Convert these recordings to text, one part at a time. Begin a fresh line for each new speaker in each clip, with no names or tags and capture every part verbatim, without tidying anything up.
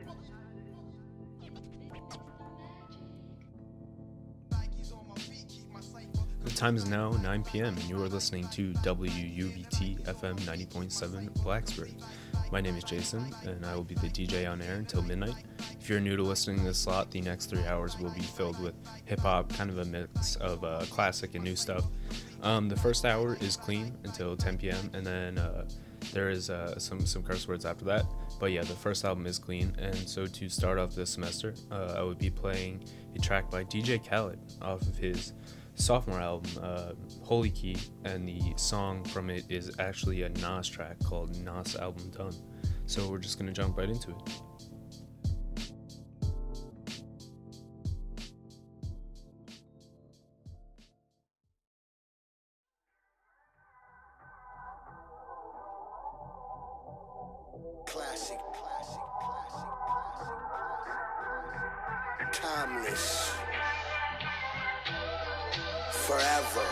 The time is now nine p.m. and you are listening to W U V T F M ninety point seven Blacksburg. My name is Jason, and I will be the D J on air until midnight. If you're new to listening to this slot, the next three hours will be filled with hip-hop, kind of a mix of uh, classic and new stuff. Um, the first hour is clean until ten p.m., and then uh, there is uh, some, some curse words after that. But yeah, the first album is clean, and so to start off this semester, uh, I would be playing a track by D J Khaled off of his sophomore album, uh, Holy Key, and the song from it is actually a Nas track called Nas Album Done. So we're just gonna jump right into it.
Classic, classic, classic, classic, timeless. Forever.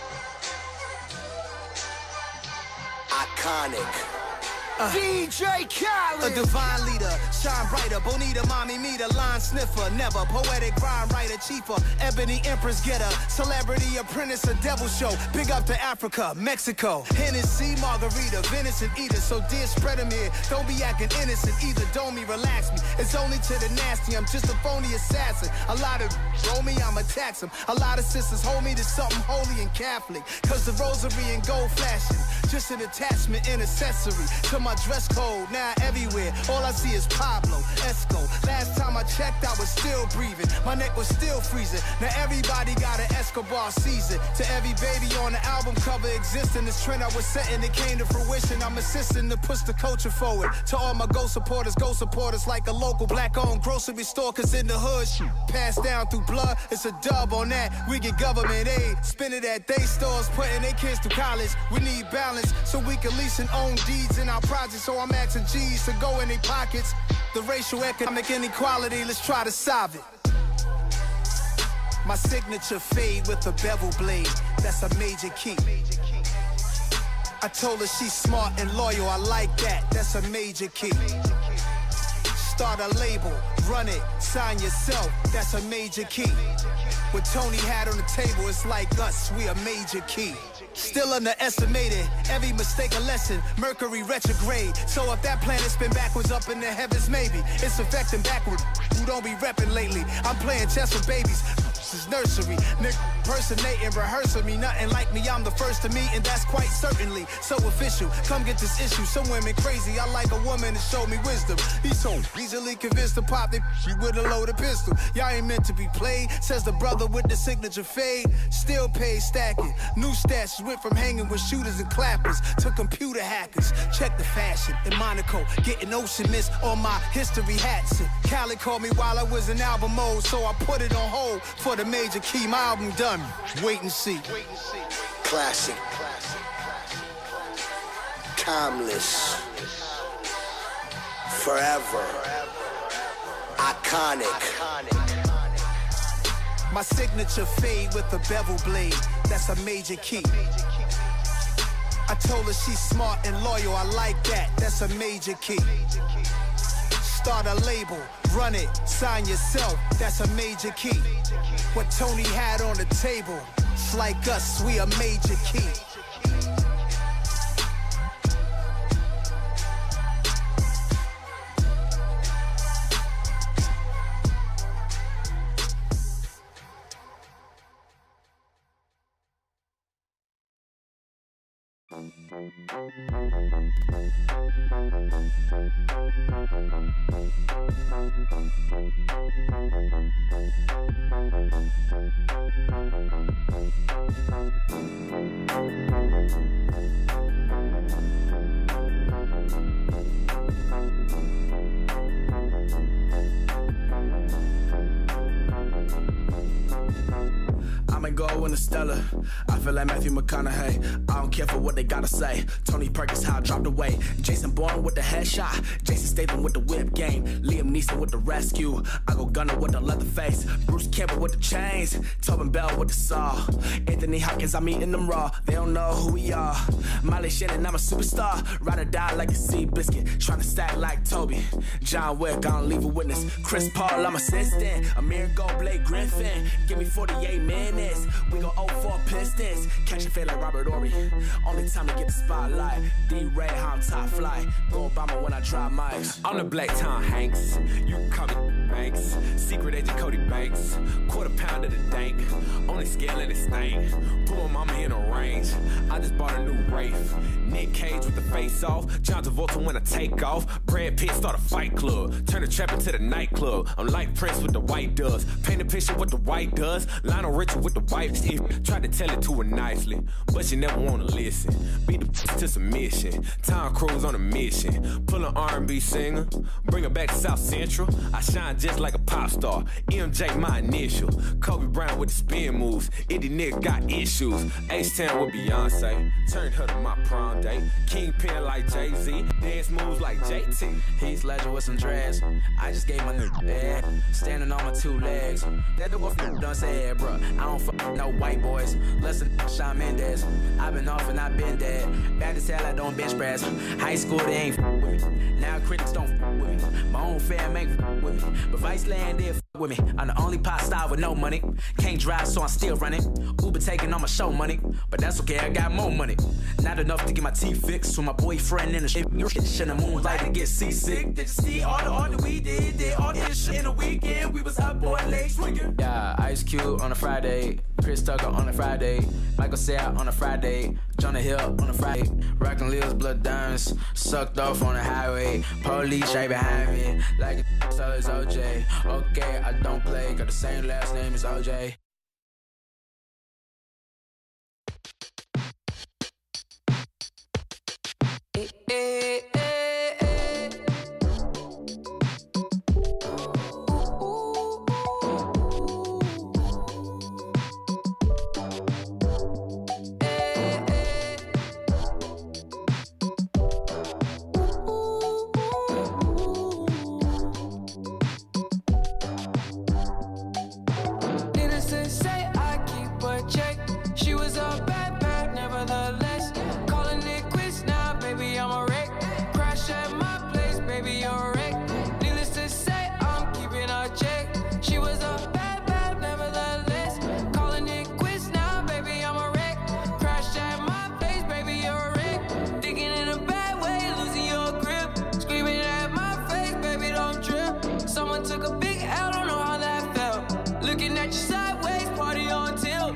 Iconic. Uh, D J Khaled. A divine leader, shine brighter. Bonita, mommy, meter, line sniffer. Never poetic rhyme writer, chiefer. Ebony empress getter. Celebrity apprentice, a devil show. Big up to Africa, Mexico. Hennessy, margarita, venison eater. So dear, spread them here. Don't be acting innocent either. Don't me, relax me. It's only to the nasty. I'm just a phony assassin. A lot of roll me, I'ma tax them. A lot of sisters hold me to something holy and Catholic. Cause the rosary and gold flashing. Just an attachment and accessory to my dress code. Now everywhere, all I see is Pablo Esco. Last time I checked, I was still breathing. My neck was still freezing. Now everybody got an Escobar season. To every baby on the album cover existing, this trend I was setting, it came to fruition. I'm assisting to push the culture forward. To all my Go supporters, Go supporters like a local black-owned grocery store. Cause in the hood, shit passed down through blood. It's a dub on that. We get government aid. Spend it at they stores, putting their kids through college. We need balance so we can lease and own deeds in our projects. So I'm asking G's to go in their pockets. The racial economic inequality, let's try to solve it. My signature fade with a bevel blade. That's a major key. I told her she's smart and loyal. I like that. That's a major key. Start a label, run it, sign yourself. That's a major key. What Tony had on the table, it's like us. We a major key. Still underestimated, every mistake a lesson. Mercury retrograde, so if that planet spin backwards up in the heavens, maybe it's affecting backward. Who don't be repping lately? I'm playing chess with babies. This is nursery, Nick impersonating, rehearsing me. Nothing like me, I'm the first to meet, and that's quite certainly so official. Come get this issue. Some women crazy. I like a woman to show me wisdom. He's so easily convinced to pop it with a loaded pistol. Y'all ain't meant to be played, says the brother with the signature fade. Still paid stacking. New stats went from hanging with shooters and clappers to computer hackers. Check the fashion in Monaco, getting ocean mist on my history hats. And Cali called me while I was in album mode, so I put it on hold for the major key. My album done. Wait and see. Classic. Timeless. Forever. Iconic. My signature fade with a bevel blade. That's a major key. I told her she's smart and loyal. I like that. That's a major key. Start a label, run it, sign yourself. That's a major key. What Tony had on the table, it's like us. We a major key. I'm a goal in the Stella. I feel like Matthew McConaughey. I don't care for what they gotta say. Tony Perkins, how I dropped away. Jason Bourne with the headshot. Jason Statham with the whip game. Liam Neeson with the rescue. I go Gunner with the leather face. Bruce Campbell with the chains. Tobin Bell with the saw. Anthony Hopkins, I'm eating them raw. They don't know who we are. Miley Shannon, I'm a superstar. Ride or die like a sea biscuit. Trying to stack like Toby. John Wick, I don't leave a witness. Chris Paul, I'm assistant. Amir Go, Blake Griffin. Give me forty-eight minutes. We go oh four Pistons. Catch a fade like Robert Ory. Only time to get the spotlight. D-Ray, how I'm top flight. Go Obama when I drop mics.
I'm the Black Tom Hanks. You can call me Banks. Secret agent Cody Banks. Quarter pound of the dank. Only scale in this thing. Put my mama in a range. I just bought a new Wraith. Nick Cage with the face off. John Travolta when I take off. Brad Pitt start a fight club. Turn the trap into the nightclub. I'm like Prince with the white does. Paint a picture what the white does. Lionel Richie with the white teeth. Tried to tell it to her nicely, but she never wanna listen. Beat the to submission. Tom Cruise on a mission. Pull an R and B singer. Bring her back to South Central. I shine just like a pop star. M J my initial. Kobe Bryant with the spin moves. Eddie Nick got issues. H-Town with Beyonce. Turned her to my prom date. Kingpin like Jay-Z. Dance moves like J T.
He's Ledger with some dreads. I just gave my nigga bad. Standing on my two legs. That dude f*** done said, bruh. I don't f*** no white boys. Listen, Shawn Mendes. I've been off and I've been dead. Bad as hell, I don't bench press. High school, they ain't f*** with me. Now critics don't f*** with me. My own fam ain't f*** with me. But Vice Land did f*** with me. I'm the only pop star with no money. Can't drive, so I'm still running. Uber taking all my show money. But that's okay, I got more money. Not enough to get my teeth fixed. So my boyfriend in the shit. Shit in the moonlight to get seasick. Did you see all the art that we did? Did all this shit in a weekend. We was hot boy legs swinging. Yeah, Ice Cube on a Friday. Chris Tucker on a Friday. Michael Cera on a Friday. Jonah Hill on a Friday. Rockin' Lil's blood diamonds. Sucked off on the highway. Police right behind me. Like a so it's O J. Okay, I don't play. Got the same last name as O J. Eh, eh, eh, eh. Needless to say, I keep a check. She was a bad, bad, nevertheless. Calling it quits now, baby, I'm a wreck. Crash at my place, baby, you're a wreck. Needless to say, I'm keeping a check. She was a bad, bad, nevertheless. Calling it quits now, baby, I'm a wreck. Crash at my place, baby, you're a wreck. Thinking in a bad way, losing your grip. Screaming at my face, baby, don't trip. Someone took a big L, don't know how that felt. Looking at you sideways, party on tilt.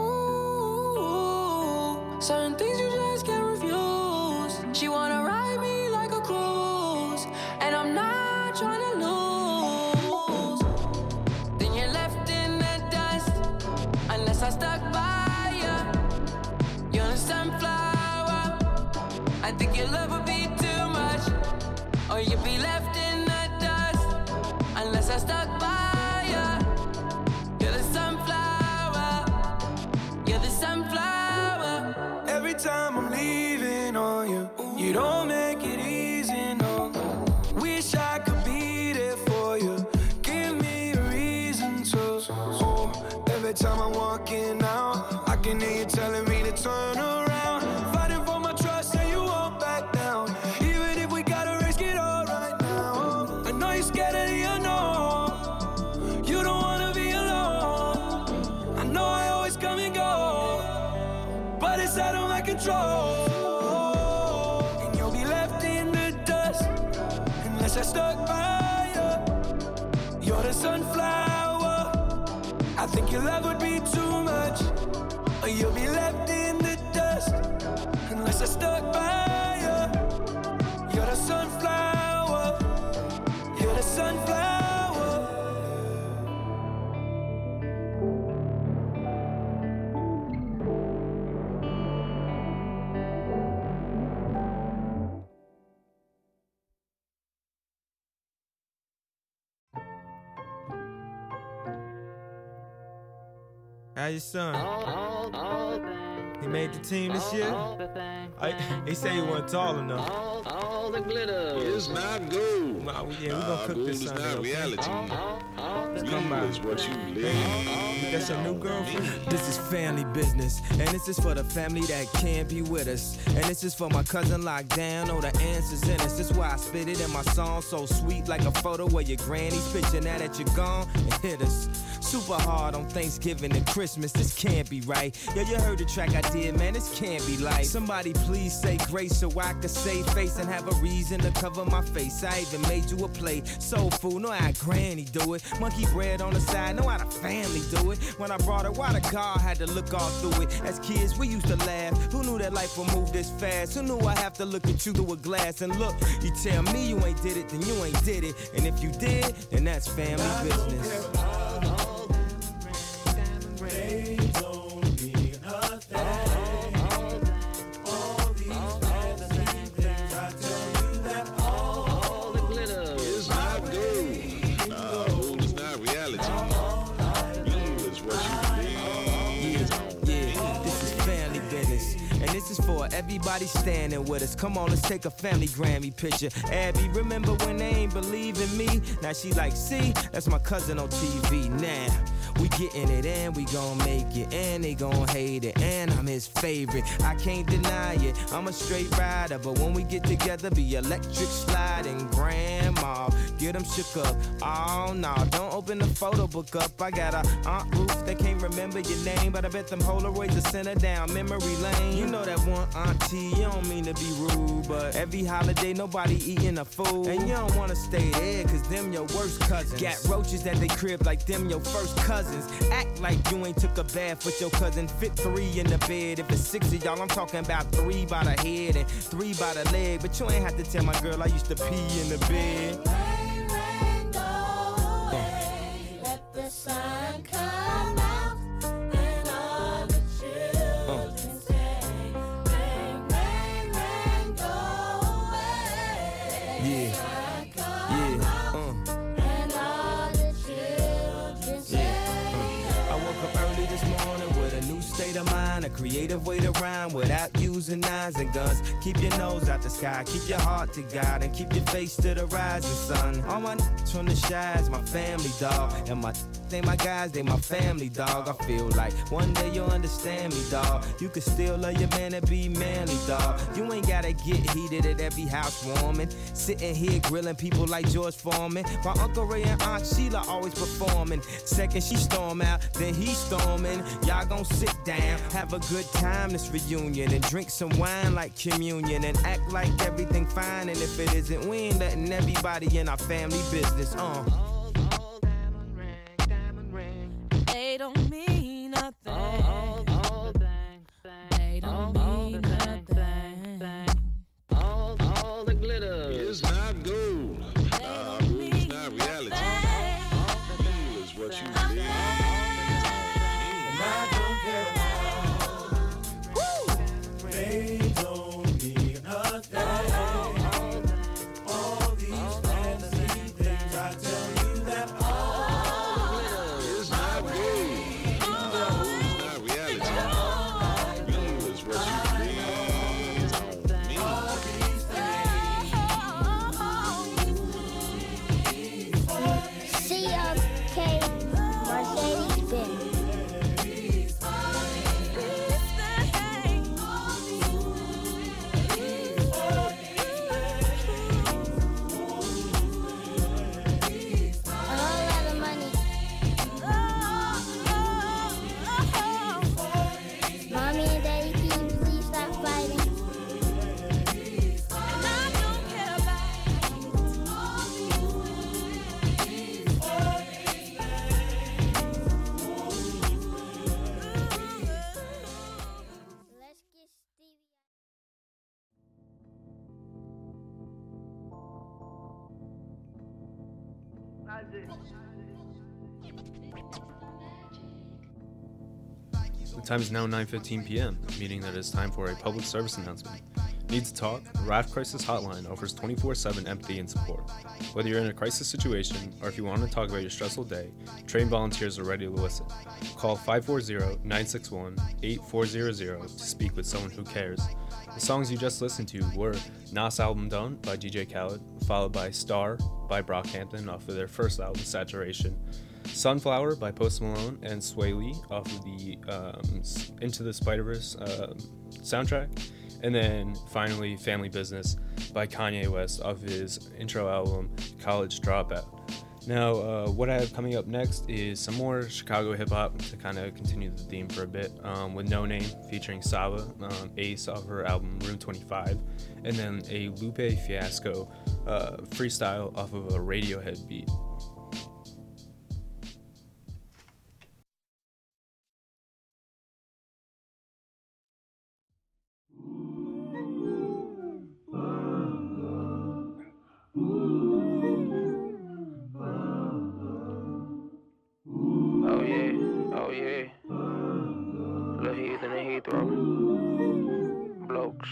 Ooh, certain things you just can't refuse. She wanna ride me like a cruise, and I'm not trying to lose. Then you're left in the dust, unless I stuck by you. You're a sunflower. I think your love would be too much, or you'd be left in the dust, unless I stuck by you. You're the sunflower. You're the sunflower. Every time I'm leaving on you, you don't make it easy, no. Wish I could be there for you. Give me a reason to. Oh, every time I'm walking out, I can hear you telling me to turn around. Fighting for my trust and you won't back down. Even if we gotta risk it all right now. I know you're scared of the unknown. You don't wanna be alone. I know I always come and go, but it's out of my control. And you'll be left in the dust unless I stuck by you. You're the sunflower. I think your love would be too much, or you'll be left in the dust unless I stuck by you. You're the sunflower. You're the sunflower.
How your son? He made the team this year? I, he said he wasn't tall enough.
All, all the glitter is not gold.
Well, yeah, we gonna
uh,
cook this Sunday,
not
okay?
reality.
Come by.
Is what you live.
You got your new girlfriend?
This is family business, and this is for the family that can't be with us. And this is for my cousin locked down, oh, the answer's in us. That's why I spit it in my song, so sweet like a photo of your granny's picture. Now that you're gone, and hit us. Super hard on Thanksgiving and Christmas, this can't be right. Yo, you heard the track I did, man, this can't be life. Somebody please say grace so I could save face and have a reason to cover my face. I even made you a plate. Soul food, know how granny do it. Monkey bread on the side, know how the family do it. When I brought her, why the God had to look all through it. As kids, we used to laugh. Who knew that life would move this fast? Who knew I have to look at you through a glass and look? You tell me you ain't did it, then you ain't did it. And if you did, then that's family business. This is for everybody standing with us. Come on, let's take a family Grammy picture. Abby, remember when they ain't believe in me? Now she like, see, that's my cousin on T V. Now, we getting it and we gon' make it. And they gon' hate it, and I'm his favorite. I can't deny it, I'm a straight rider. But when we get together, be electric sliding. Grandma, get them shook up. Oh, no, don't open the photo book up. I got a Aunt Ruth that can't remember your name, but I bet them Polaroids are sent her down memory lane. You know that one auntie, you don't mean to be rude, but every holiday nobody eating a food. And you don't wanna stay there, cause them your worst cousins. Got roaches at they crib like them your first cousins. Act like you ain't took a bath with your cousin. Fit three in the bed. If it's six of y'all, I'm talking about three by the head and three by the leg. But you ain't have to tell my girl I used to pee in the bed.
Rain, rain, go away. Let the sun come out and all the children say, rain, rain, rain, go away.
Yeah,
Sun come
yeah,
out
uh.
and all the children say.
I woke up early this morning with a new state of mind, a creative way to rhyme without using knives and guns. Keep your nose out the sky, keep your heart to God, and keep your face to the rising sun. All my n***s from the shies, my family dog, and my they my guys, they my family dog. I feel like one day you'll understand me, dog. You can still love your man and be manly, dog. You ain't gotta get heated at every housewarming. Sitting here grilling people like George Foreman, while Uncle Ray and Aunt Sheila always performing. Second she storm out, then he storming. Y'all gon' sit down, have a good time this reunion, and drink some wine like communion, and act like everything fine. And if it isn't, we ain't letting everybody in our family business. Uh.
They don't mean nothing. All, all, all things, they don't all, mean all nothing.
All, all the glitter is not gold. Uh, it's not reality. All the real is what you live. And I don't care about. Woo! They don't mean nothing. All these fancy things, I tell you that all.
The time is now nine fifteen p.m., meaning that it is time for a public service announcement. Need to talk? Raft Crisis Hotline offers twenty-four seven empathy and support. Whether you're in a crisis situation or if you want to talk about your stressful day, trained volunteers are ready to listen. Call five four zero, nine six one, eight four zero zero to speak with someone who cares. The songs you just listened to were Nas Album Done by D J Khaled, followed by Star by Brockhampton off of their first album, Saturation, Sunflower by Post Malone and Sway Lee off of the um, Into the Spider-Verse uh, soundtrack, and then finally Family Business by Kanye West off of his intro album, College Dropout. Now, uh, what I have coming up next is some more Chicago hip-hop to kind of continue the theme for a bit, um, with No Name featuring Saba, um, Ace off her album Room twenty-five, and then a Lupe Fiasco uh, freestyle off of a Radiohead beat.
Oh yeah, oh yeah. Lil' Heath in the Heathrow. Blokes.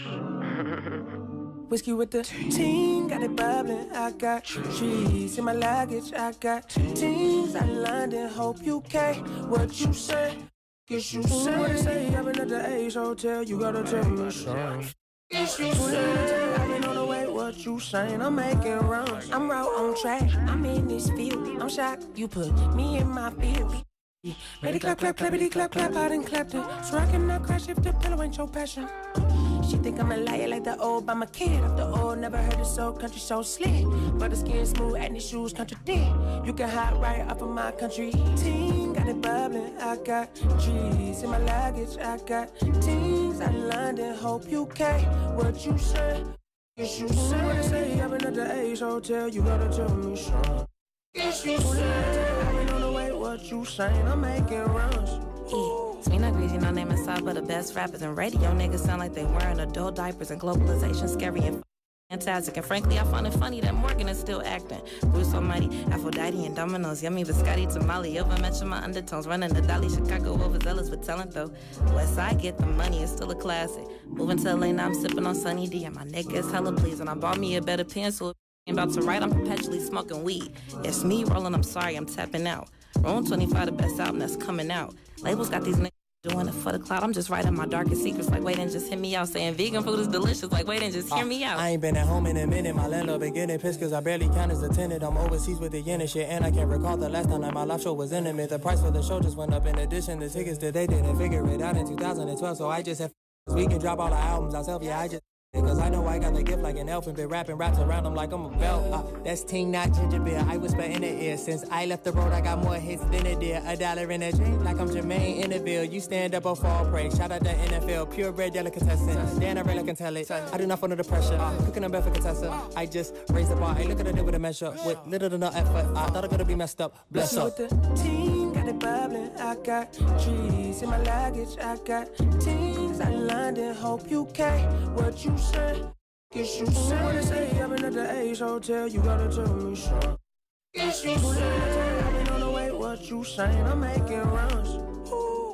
Whiskey with the team, got it bubbling. I got trees in my luggage. I got teams I London. Hope you care what you say. Guess you say what I say. I've been at the Ace Hotel. You gotta tell me something. Guess you say I've been on the way. What you saying? I'm making runs. I'm right on track. I'm in this field. I'm shocked you put me in my field. Ready clap, clap, clappity, clap, clap, I done clapped it. So I cannot crash if the pillow ain't your passion. She think I'm a liar like the old by my kid. After all, never heard it so country so slick. But the skin smooth and the shoes contradict. You can hide right off of my country team. Got it bubbling. I got trees in my luggage. I got teams out in London. Hope you care what you say. Guess you say what I say. I've been at the Ace Hotel. You gotta tell me something. Guess you say I've been on the way. What you saying? I'm making runs.
Yeah, it's me not greasy, no name inside, but the best rappers and radio niggas sound like they wearing adult diapers and globalization scary and fantastic. And frankly, I find it funny that Morgan is still acting. Bruce Almighty, Aphrodite and Dominoes, yummy biscotti tamale. Over mention my undertones, running the Dolly, Chicago overzealous with talent though. West Side get the money, it's still a classic. Moving to L A now, I'm sipping on Sunny D, and my nigga is hella pleased. And I bought me a better pencil. I'm about to write, I'm perpetually smoking weed. It's me rolling, I'm sorry, I'm tapping out. Room twenty-five, the best album that's coming out. Labels got these niggas doing it for the cloud. I'm just writing my darkest secrets, like wait and just hear me out. Saying vegan food is delicious, like wait and just hear me out.
I ain't been at home in a minute, my landlord been getting pissed cause I barely count as a tenant. I'm overseas with the yen and shit, and I can't recall the last time that my live show was intimate. The price for the show just went up in addition to tickets that they didn't figure it out in two thousand twelve. So I just have we can drop all the albums ourselves, yeah, I just cause I know I got the gift like an elf and been rapping raps around them like I'm a belt. Uh, that's Ting, not ginger beer. I whisper in the ear. Since I left the road, I got more hits than a deer. A dollar in a drink like I'm Jermaine in the bill. You stand up or fall prey. Shout out the N F L, purebred delicatessen. Dan, I really can tell it. I do not fall under the pressure. Uh, cooking a bed for Contessa. I just raised the bar. I look at it with a measure. With little to no effort. I thought I could be messed up. Bless up. With the team, got it bubbling. I got trees in my luggage. I got teams out in London. Hope you care what you say. Guess you say what I say, I've been at the Ace Hotel, you gotta tell me something. Guess you say I've been on the way, what you saying, I'm making runs. Ooh.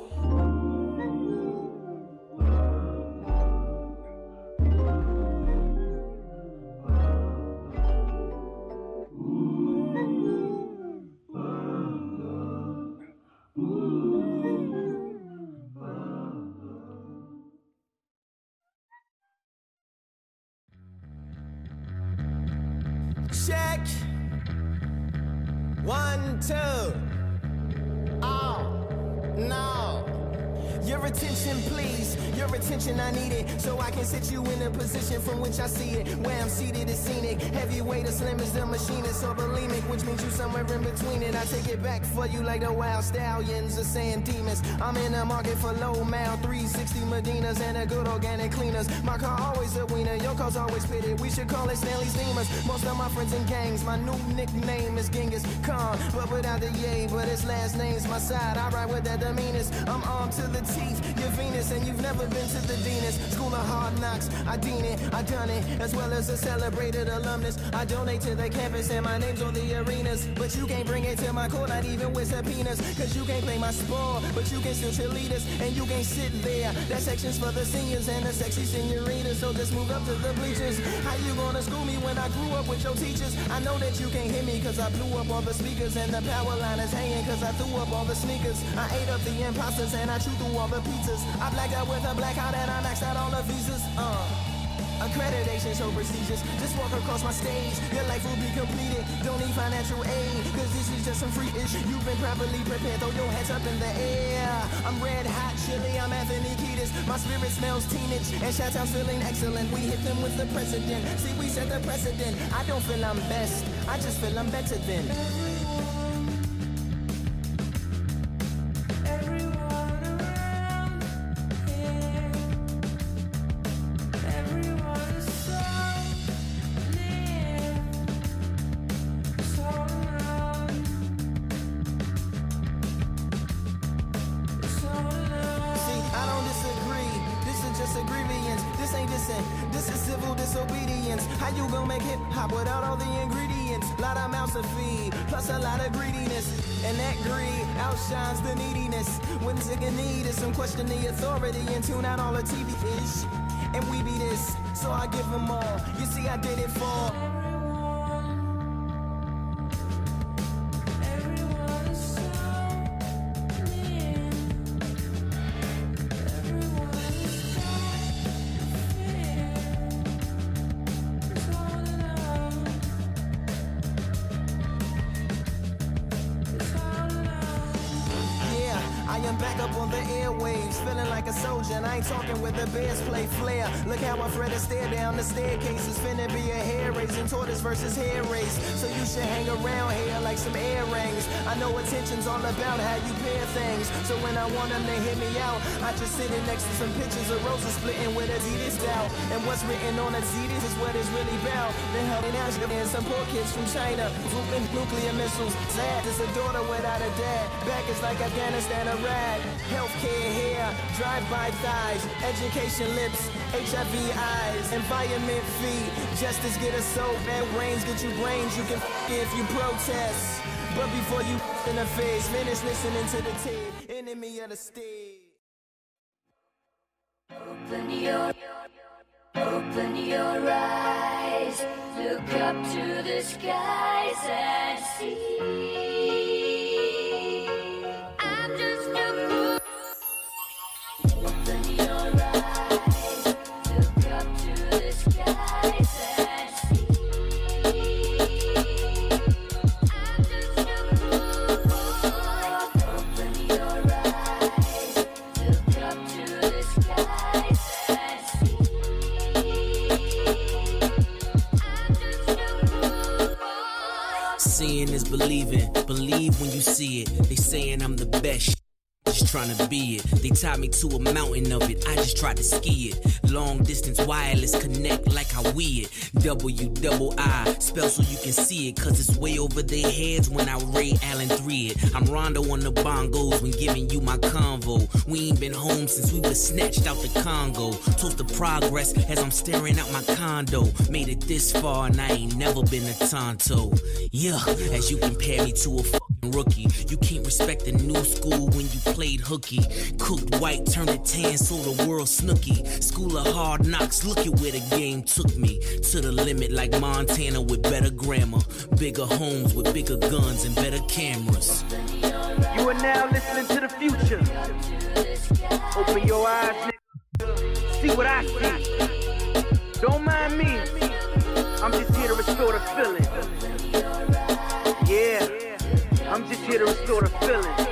Check. One, two. Oh, no. Your attention, please. Your attention, I need it. So I can sit you in a position from which I see it. Where I'm seated is scenic. Heavyweight or slim as the machinist or bulimic, which means you somewhere in between it. I take it back for you like the wild stallions or sand demons. I'm in the market for low mile, three sixty Medinas and a good organic cleaners. My car always a wiener, your car's always pitted. We should call it Stanley Steamers. Most of my friends in gangs, my new nickname is Genghis Khan, but without the yay, but his last name's my side. I ride with that the meanest. I'm armed to the teeth, you're Venus and you've never been to the Deanest School of Hard Knocks. I dean it, I done it, as well as a celebrated alumnus. I donate to the campus and my name's on the arenas. But you can't bring it to my court, not even with subpoenas. Cause you can't play my sport, but you can still cheerleaders. And you can't sit there. That section's for the seniors and the sexy senoritas. So just move up to the bleachers. How you gonna school me when I grew up with your teachers? I know that you can't hear me cause I blew up all the speakers. And the power line is hanging cause I threw up all the sneakers. I ate up the imposters and I chewed through all the pizzas. I blacked out with a blackout and I maxed out all the visas. Uh, accreditation so prestigious. Just walk across my stage, your life will be completed. Don't need financial aid, cause this is just some free ish. You've been properly prepared, throw your hands up in the air. I'm red hot chili, I'm Anthony Kiedis. My spirit smells teenage, and Chi-Town's feeling excellent. We hit them with the precedent. See, we set the precedent. I don't feel I'm best, I just feel I'm better than shines the neediness. When sick and need is some question the authority and tune out all the T V ish. And we be this, so I give them all. You see, I did it for talking with the bears play flair. Look how I Fred a stare down the staircase. It's finna be a hair raising tortoise versus hair race. So you should hang around here like some earrings. I know attention's all about how you pair things. So when I want them to hit me out, I just sitting next to some pictures of roses splitting with Adidas out. And what's written on Adidas is what it's really about. Then helping out and some poor kids from China flipping nuclear missiles. Sad is a daughter without a dad. Back is like Afghanistan, Iraq. Healthcare here, drive-by thighs, education lips, H I V eyes, environment feet, justice get us so bad, brains get you brains, you can f if you protest. But before you f in the face, finish listening to the tape, enemy of the state.
Open your, open your eyes, look up to the skies and see. I'm just a fool. Open your eyes, look up to the skies and see. I'm just a fool. Open your eyes, look up to the skies and see. I'm just a fool.
Seeing is believing, believe when you see it. They saying I'm the best. Just trying to be it. They tied me to a mountain of it. I just tried to ski it. Long distance wireless connect like how we it. W double I spell so you can see it. Cause it's way over their heads when I Ray Allen three it. I'm Rondo on the bongos when giving you my convo. We ain't been home since we was snatched out the Congo. Toast the progress as I'm staring out my condo. Made it this far and I ain't never been a Tonto. Yeah, as you compare me to a fucking rookie. You can't respect the new school when you played hooky. Cooked white, turned it tan, so the world snooky. School of hard knocks, look at where the game took me. To the limit like Montana with better grammar. Bigger homes with bigger guns and better cameras.
You are now listening to the future. Open your eyes, nigga. See what I see. Don't mind me. I'm just here to restore the feeling. Yeah, I'm just here to restore the feeling.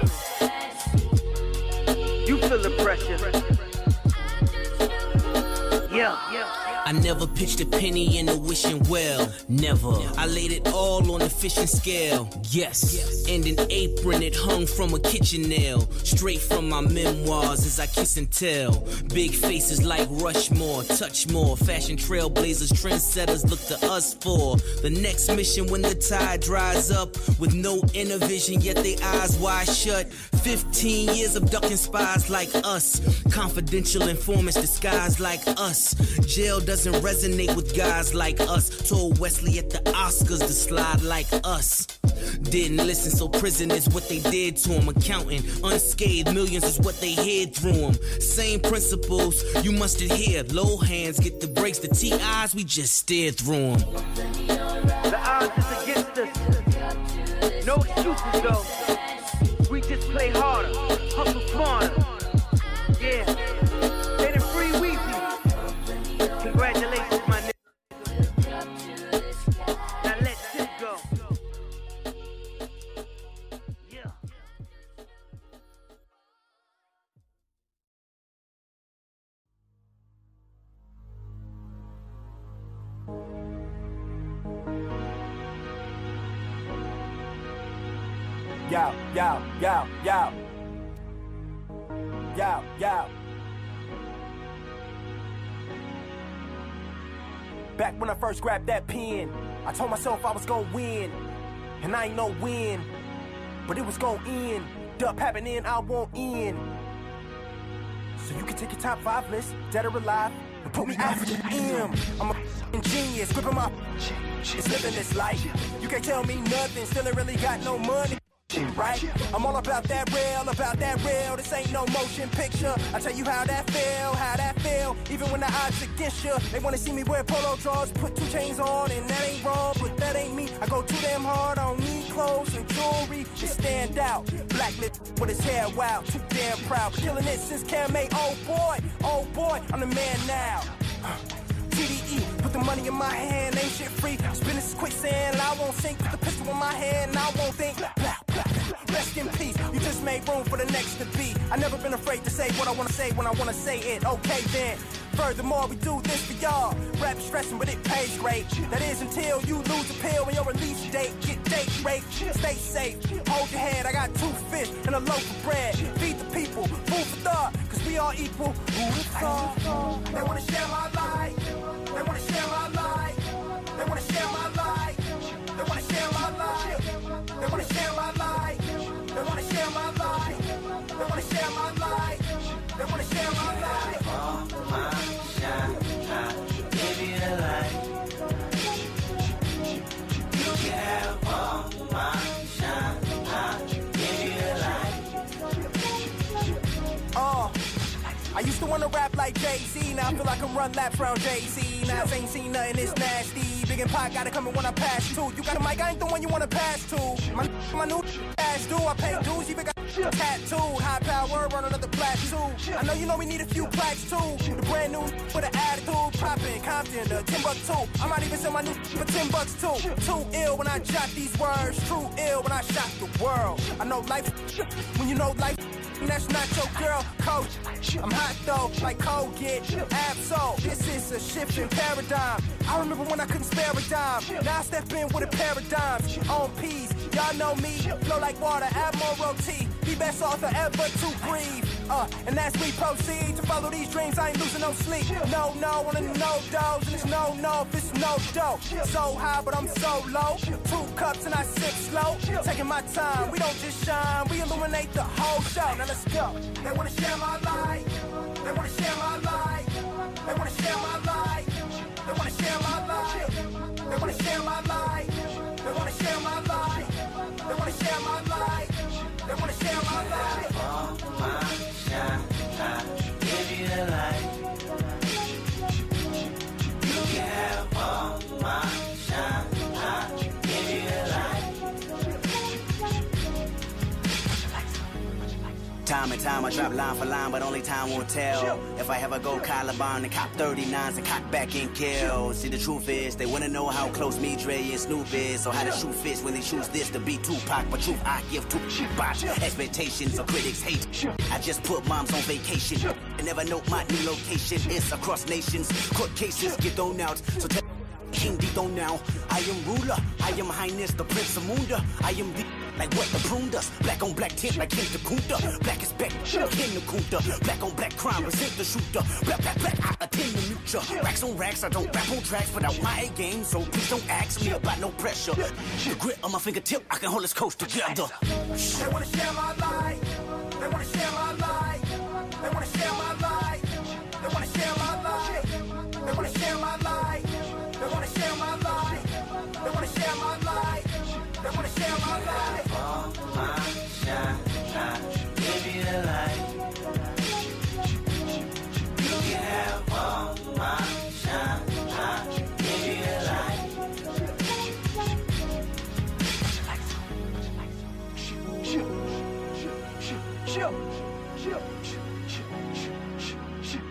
You feel the pressure. Yeah, yeah.
I never pitched a penny in the wishing well. Never. I laid it all on the fishing scale. Yes. And an apron it hung from a kitchen nail. Straight from my memoirs as I kiss and tell. Big faces like Rushmore, touch more. Fashion trailblazers, trendsetters look to us for the next mission when the tide dries up. With no inner vision, yet they eyes wide shut. Fifteen years of ducking spies like us. Confidential informants disguised like us. Jail doesn't resonate with guys like us. Told Wesley at the Oscars to slide like us. Didn't listen, so prison is what they did to him. Accounting, unscathed, millions is what they hid through him. Same principles, you must adhere. Low hands get the breaks, the T Is, we just steered through them.
The odds is against us. No excuses though. We just play harder, hustle smarter. Yeah, they done free Weezy. Congratulations, my nigga. Now let this go. Yeah.
Yo, yo, yo, yo. Yo, yo. Back when I first grabbed that pen, I told myself I was gonna win. And I ain't no win, but it was gonna end. Dup happening, I won't end. So you can take your top five list, dead or alive, and put me after the M. I'm a genius, gripping my just living this life. You can't tell me nothing, still ain't really got no money. Right? I'm all about that real, about that real. This ain't no motion picture. I tell you how that feel, how that feel. Even when the odds against you, they wanna see me wear polo drawers, put two chains on, and that ain't wrong, but that ain't me. I go too damn hard on me clothes and jewelry to stand out. Black lip with his hair wild, too damn proud. Been killing it since Cam made. Oh boy, oh boy, I'm the man now. T D E, put the money in my hand, ain't shit free. Spin this quicksand, and I won't sink. Put the pistol in my hand, and I won't think. Blah, blah, blah. Rest in peace, you just made room for the next to be. I never been afraid to say what I wanna say when I wanna say it. Okay then. Furthermore, we do this for y'all. Rap stressing, but it pays great. That is until you lose a pill when your release date. Get date rate, stay safe. Hold your head, I got two fish and a loaf of bread. Feed the people, food for thought, cause we all equal. Who would have thought? They wanna share my life. They wanna share my life. They wanna share my life. They wanna share my life. They wanna share my life. They wanna share my life. They wanna share my life. They wanna share my life.
All my shine, I give you the light. You can have all my shine, I give you the light.
Oh, I used to wanna rap like Jay-Z, now I feel like I'm run laps around Jay-Z. Now I ain't seen nothing, it's nasty. Big and Pot gotta come in when I pass too. You got a mic, I ain't the one you wanna pass to. My, my new ass do, I pay dues, even got tattooed. High power on another plateau. I know you know we need a few plaques too. The brand new with an attitude, poppin' Compton, the Timbuktu. I might even sell my new for ten bucks too. Too ill when I jot these words, true ill when I shot the world. I know life, when you know life, that's not your girl, coach. I'm hot though, like Colgate, Absol. This is a shift in paradigm. I remember when I couldn't spare a dime. Now I step in with a paradigm. On peas, y'all know me. Flow like water, Admiralty. The best author ever to breathe. Uh, and as we proceed to follow these dreams, I ain't losing no sleep. No, no, on a no dose, and it's no, no, if it's no dough. So high, but I'm so low. Two cups and I sip slow. Taking my time, we don't just shine, we illuminate the whole show. Now let's go. They wanna share my life. They wanna share my life. They wanna share my life. They wanna share my life. They wanna share my life. They wanna share my life. They wanna share my life. They wanna share my life.
All my shine, I give you the light. You can have all my shine, I give you the light.
Time and time I drop line for line, but only time will tell. If I ever go Caliban and cop thirty-nines and cock back and kill. See, the truth is, they wanna know how close me, Dre, and Snoop is. So how the shoe fits when they choose this to be Tupac. But truth I give to box. Expectations of critics hate. I just put moms on vacation. I never know my new location. It's across nations. Court cases get thrown out. So tell King Dito now. I am ruler. I am Highness, the Prince of Munda. I am the like what the prune does. Black on black tint like King the Kunta. Black is back, King the Kunta. Black on black crime, resent the shooter. Black, black, black, I attend the muture. Racks on racks, I don't rap on tracks without my A game. So please don't ask me about no pressure. The grit on my fingertip, I can hold this coast together.
They wanna share my life. They wanna share my life. They wanna share my life. They wanna share my life. They wanna share my life. They wanna share my life. They wanna share my life. They wanna share my life.
All my shine, I give you the light. You can have all my shine, I give you the light. Shoot, shoot, shoot, shoot, shoot, shoot,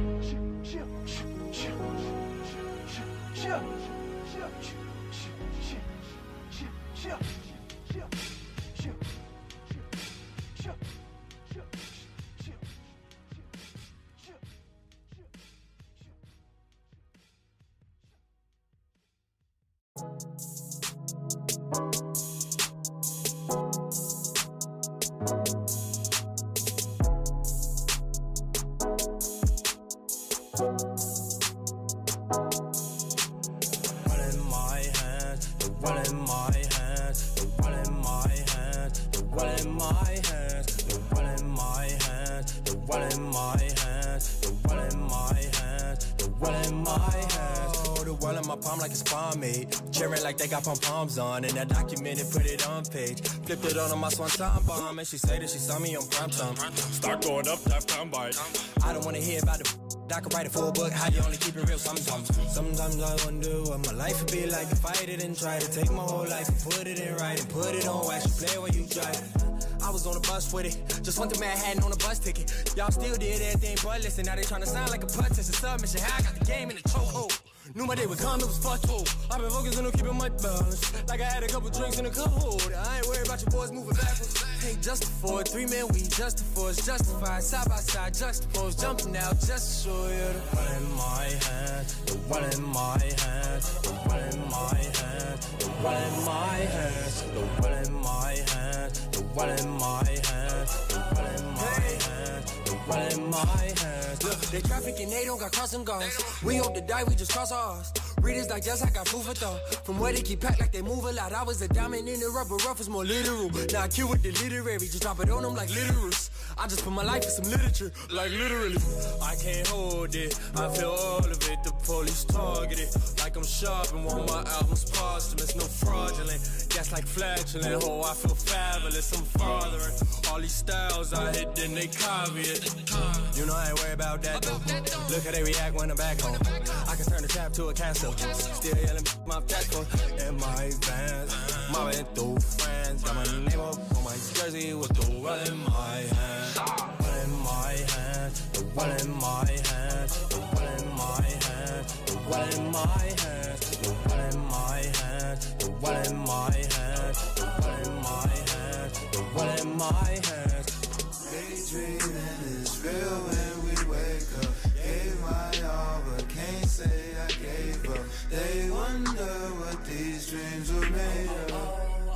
like they got pom-poms on, and that documented, put it on page. Flipped it on on my swanton bomb, and she said that she saw me on prime time. Start going up, that time bite. I don't wanna hear about the I could write a full book, how you only keep it real sometimes. Sometimes I wonder what my life would be like if I didn't try to take my whole life and put it in right and put it on wax. You play while you drive. I was on a bus with it, just went to Manhattan on a bus ticket. Y'all still did everything but listen, now they tryna sound like a protest and submission. How I got the game in the chokehold. Knew my day would come, it was fucked up. I've been focusing on keeping my balance. Like I had a couple drinks in a cup holder. I ain't worried about your boys moving backwards. Ain't just for three men, we just for us. Justified, side by side, juxtaposed. Jumping out just to show you the one in my hand, the one in my hand, the one in my hand, the one in my hand, the one in my hand, the one in my hand, the one in my hand, the one in my hand. Look, they trafficking, they don't got crossing guards. We hope to die, we just cross ours. Readers like just I got food for thought. From where they keep packed like they move a lot. I was a diamond in the rubber, rough is more literal. Now I kill with the literary, just drop it on them like literals. I just put my life in some literature, like literally. I can't hold it, I feel all of it. The police target it, like I'm sharp and want my albums posthumous. No fraudulent, that's like flatulent. Oh, I feel fabulous, I'm fathering. All these styles I hit, then they copy it. You know I ain't worried about that though. Look how they react when I'm back home. I can turn the trap to a castle. Still yelling my platform in my vans. Mobbing through friends. Got my name up on my jersey with the one in my hand. One in my hand. The one in my hand. The one in my hand. The one in my hand. The one in my hand. The one in my hand. The one in my hand. The one in my hand.
Daydreaming is real when we wake up. Gave my all but can't say I gave up. They wonder what these dreams were made of.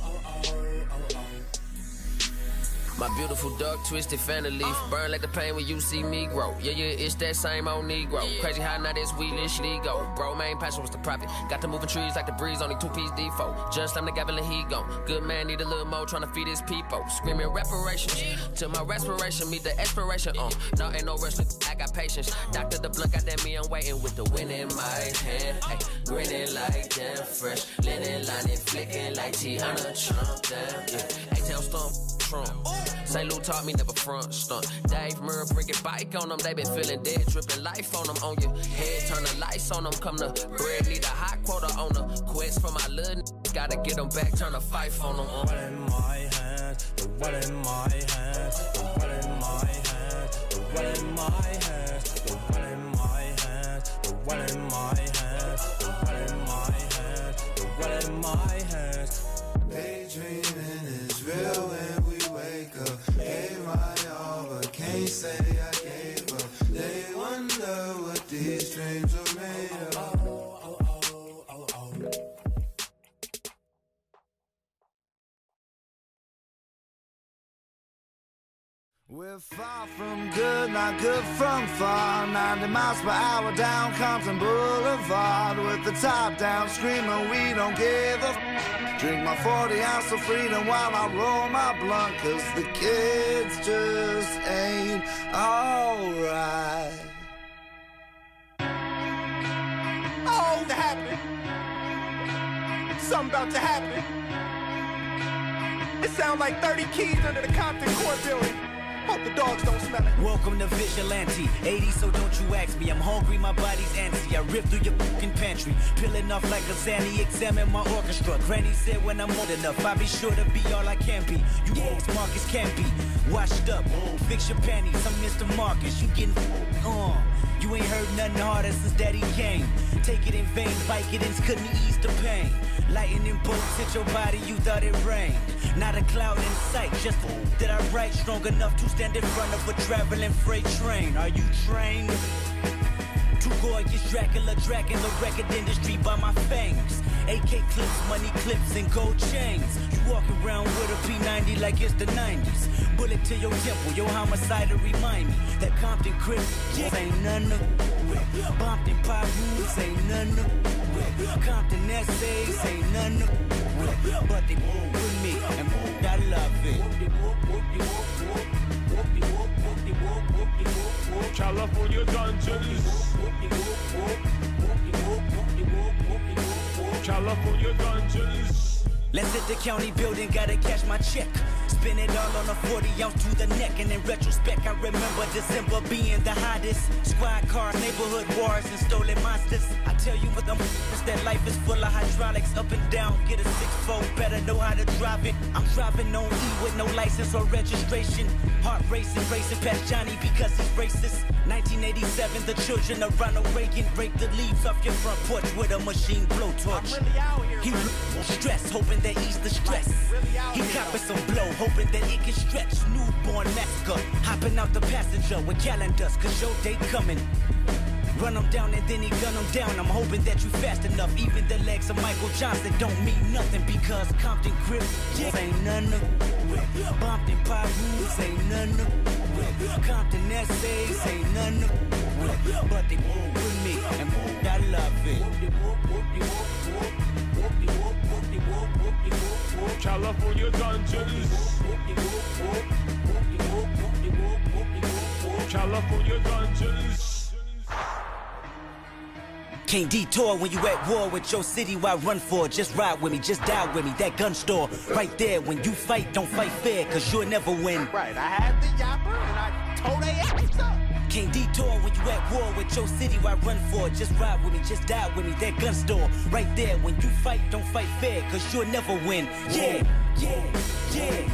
My beautiful dark twisted fan of leaf burn like the pain when you see me grow. Yeah, yeah, it's that same old Negro. Crazy how now this wheelish go. Bro, main passion was the profit. Got to moving trees like the breeze, only two piece default. Just slam the gavel and he gone. Good man need a little more, trying to feed his people. Screaming reparations till my respiration meet the expiration. Uh, no, ain't no rush, I got patience. Doctor the blunt got that me, I'm waiting with the win in my hand. Ay, grinning like damn fresh, linen lining, flicking like Tiana Trump. Damn, yeah. A-Town Storm. Saint Lou taught me never front stunt. Dave Murray bringing bike on them. They been feeling dead, dripping life on them. On your head, turn the lights on them. Come to bread, need a hot quota on the quest for my little n- gotta get them back, turn a fife on them. Uh.
One in my hand, the one in my hand, the one in my my hands, the world in my hands, the world in my hands, the world in my hands, the world in my hands.
Daydreaming is real when we wake up. Gave my all, but can't say I gave up. They wonder what these dreams are made of. We're far from good, not good from far. ninety miles per hour down Compton Boulevard, with the top down, screaming we don't give a f. Drink my forty ounce of freedom while I roll my blunt, cause the kids just ain't alright.
Oh, to happen. Something about to happen. It sounds like thirty keys under the Compton Court building. Hope the dogs don't smell it.
Welcome to Vigilante. eighty, so don't you ask me. I'm hungry, my body's antsy. I rip through your fucking pantry. Peeling off like a Zanny, examine my orchestra. Granny said when I'm old enough, I'll be sure to be all I can be. You folks Marcus can't be. Washed up, fix your panties. I'm Mister Marcus, you getting on. You ain't heard nothing harder since Daddy came. Take it in vain, Vicodins couldn't ease the pain. Lightning bolts hit your body, you thought it rained. Not a cloud in sight, just that I write strong enough to stand in front of a traveling freight train. Are you trained? Too gorgeous, Dracula, tracking the record industry by my fangs. A K clips, money clips, and gold chains. You walking around with a P ninety like it's the nineties. Bullet to your temple, your homicide to remind me that Compton Crip ain't none of it. Compton Pop Rules ain't none of it. Compton Essays ain't none of it. But they with me, and I love it.
California dungeons. California dungeons.
Let's hit the county building, gotta cash my check. Spin it all on a forty ounce to the neck. And in retrospect, I remember December being the hottest. Squad cars, neighborhood wars, and stolen monsters. I tell you what, them that life is full of hydraulics. Up and down, get a six four, better know how to drive it. I'm driving on E with no license or registration. Heart racing, racing past Johnny because he's racist. nineteen eighty-seven, the children of Ronald Reagan break the leaves off your front porch with a machine blowtorch.
I'm really out here.
He stress, hoping that ease the stress.
Really
he copping some blow, hoping that it can stretch. Newborn massacre, hopping out the passenger with calendars, cause your day coming. Run him down and then he gun him down. I'm hoping that you fast enough. Even the legs of Michael Johnson don't mean nothing, because Compton Crip ain't none of it. Compton Pop Rules ain't none of it. Compton Essays ain't none of it. But they with me, and I love it.
California dungeons. California dungeons.
Can't detour when you at war with your city. Why run for? Just ride with me, just die with me. That gun store right there. When you fight, don't fight fair, cause you'll never win.
Right, I had the yapper and I told they ass up.
Can't detour when you at war with your city. Why run for? Just ride with me, just die with me. That gun store right there. When you fight, don't fight fair, cause you'll never win. Yeah, yeah, yeah.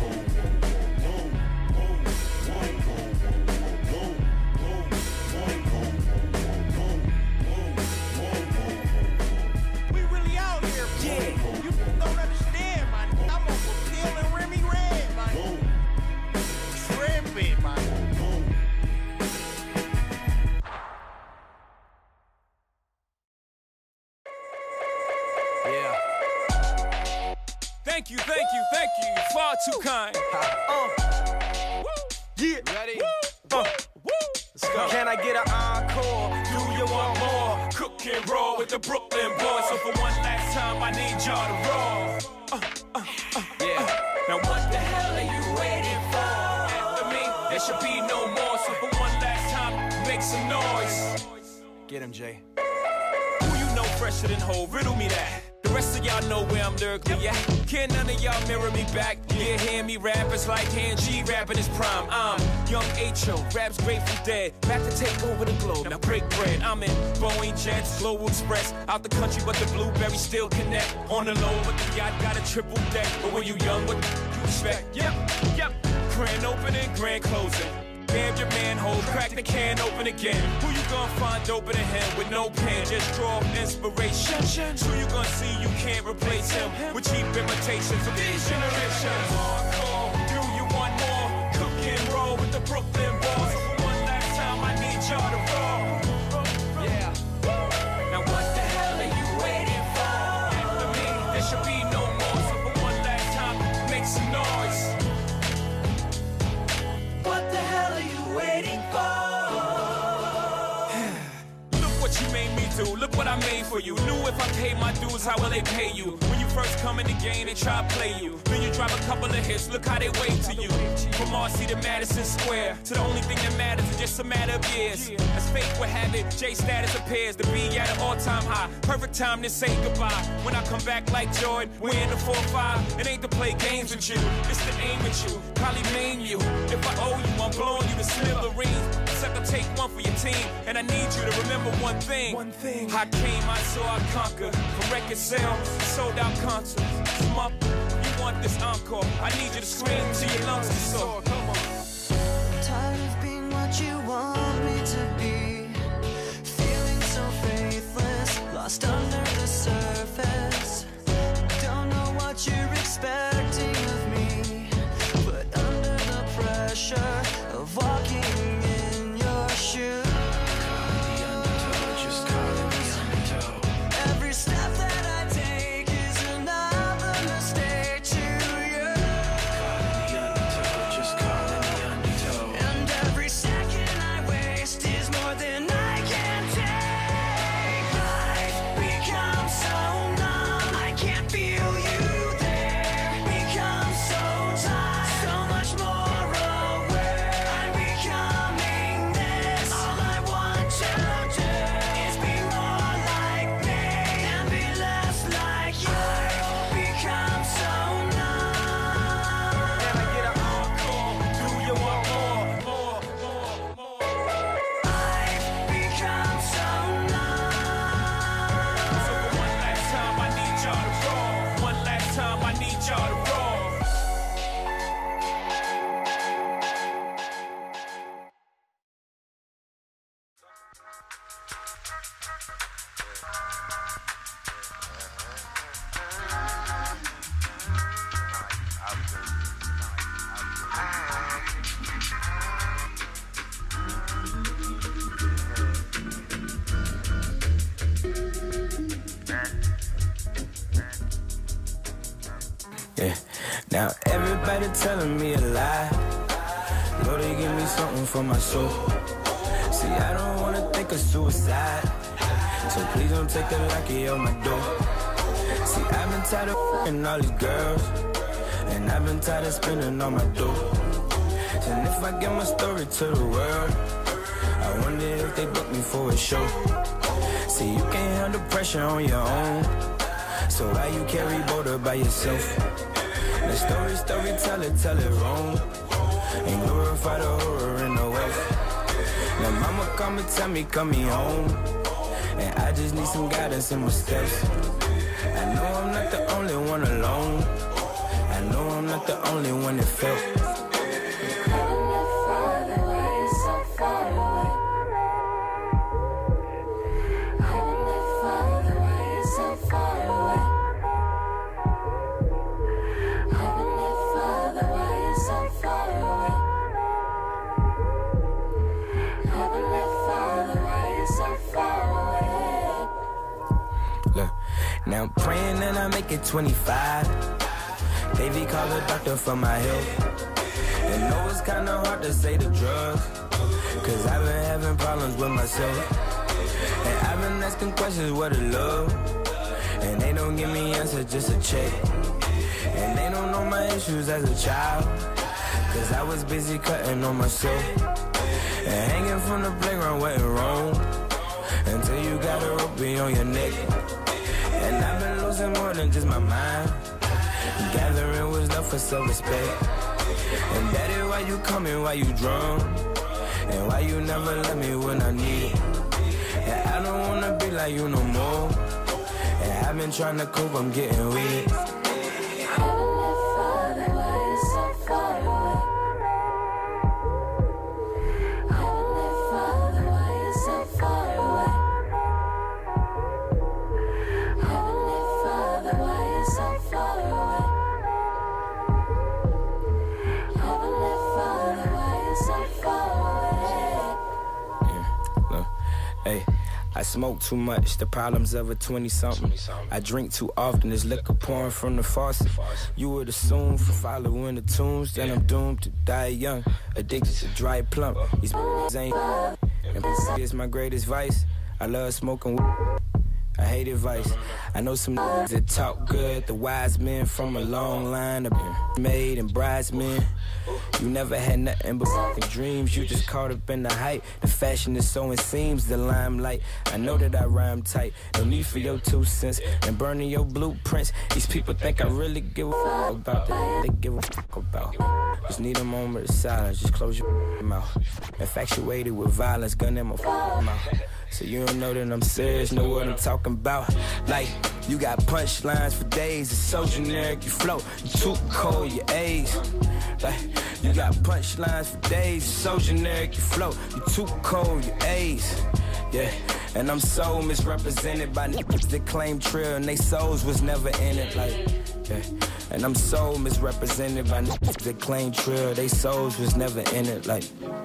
Thank you, thank you, thank you. Far too kind.
Uh, yeah.
Ready?
Uh, Let's go. Can I get an encore?
Do you want more? Cook and roll with the Brooklyn boys. So for one last time, I need y'all to roll. Uh, uh, uh, yeah. Now what the hell are you waiting for? After me, there should be no more. So for one last time, make some noise.
Get him, Jay.
Who you know fresher than Ho? Riddle me that. The rest of y'all know where I'm lyrically at. Can none of y'all mirror me back? Yeah, hear me rap, it's like hand G rapping his prime. I'm young H O, raps Grateful Dead, back to take over the globe. Now break bread, I'm in Boeing Jets, Global Express, out the country, but the blueberries still connect. On the low, but the yacht got a triple deck. But when you young, what you expect? Yep, yep. Grand opening, grand closing.
bam your manhole, crack the can open again. Who you gonna find open a him with no pen? Just draw inspiration. Who you gonna see you can't replace him with cheap imitations of these generations? Hardcore, do you want more? Cook and roll with the Brooklyn Balls. So for one last time, I need y'all to roll. Yeah. Now what the hell are you waiting for? After me, there should be no more. So for one last time, make some noise.
What the hell are you waiting for?
Look what you made me do. Look what I made for you. Knew if I paid my dues, how will they pay you? When you first come in the game, they try to play you. Then you drive a couple of hits, look how they wait to you. From Marcy to Madison Square, to the only thing that matters is just a matter of years. As fate would have it, J status appears to be at an all-time high. Perfect time to say goodbye. When I come back like Jordan, we're in the four five. It ain't to play games with you, it's to aim at you. Probably maim you. If I owe you, I'm blowing you to smithereens. Except I take one for your team, and I need you to remember one thing. One thing. I came, I saw, I conquered. From record sales, sold out concerts. Come up, you want this encore? I need you to scream till your lungs are sore. Come on.
Tired of being what you want me to be. Feeling so faithless, lost under the surface. Don't know what you're expecting of me, but under the pressure of walking in your shoes. Every step that I take is another mistake to you. And every second I waste is more than I can take. Life becomes so numb, I can't feel you there. Become so tired, so much more aware. I'm becoming this. All I want to do is be more like me and be less like you. Become so numb.
Can I get an encore? Do you want more? More, more, more.
I've become so numb.
So for one last time, I need y'all to roll. One last time, I need y'all to roll.
Yeah. Now everybody telling me a lie. Lord, they give me something for my soul. See, I don't wanna think of suicide, so please don't take the lucky on my door. See, I've been tired of f***ing all these girls, and I've been tired of spending all my dough. And if I get my story to the world, I wonder if they book me for a show. See, you can't handle pressure on your own, so why you carry border by yourself? The story, storyteller, tell it wrong, and glorify the horror in the wealth. Now mama come and tell me, come me home, and I just need some guidance in my steps. I know I'm not the only one alone, I know I'm not the only one that felt. Now I'm praying that I make it twenty-five. Davey called a doctor for my health. And know it's kinda hard to say the drugs, cause I've been having problems with myself. And I've been asking questions, what is love? And they don't give me answers, just a check. And they don't know my issues as a child, cause I was busy cutting on myself. And hanging from the playground wasn't wrong, until you got a rope on your neck. And I've been losing more than just my mind, gathering wisdom for self-respect. And daddy, why you coming, why you drunk? And why you never let me when I need it? And I don't wanna be like you no more, and I've been trying to cope, I'm getting with it. Hey, I smoke too much, the problems of a twenty-something. I drink too often, there's liquor pouring from the faucet. You would assume for following the tunes that I'm doomed to die young, addicted to dry plump. These ain't and is my greatest vice. I love smoking. I hate advice. I know some that talk good. The wise men from a long line of maid and bridesmen. You never had nothing but dreams. You just caught up in the hype. The fashion is so it seems the limelight. I know that I rhyme tight. No need for your two cents and burning your blueprints. These people think I really give a fuck about that. They give a fuck about. Just need a moment of silence. Just close your mouth. Infatuated with violence, gun in my mouth. So you don't know that I'm serious, know what I'm talking about. Like, you got punchlines for days, it's so generic, you float. You too cold, your A's. Like, you got punchlines for days, it's so generic, you float. You too cold, your A's. Yeah, and I'm so misrepresented by niggas that claim trill and they souls was never in it. Like, yeah, and I'm so misrepresented by niggas that claim trill, they souls was never in it. Like,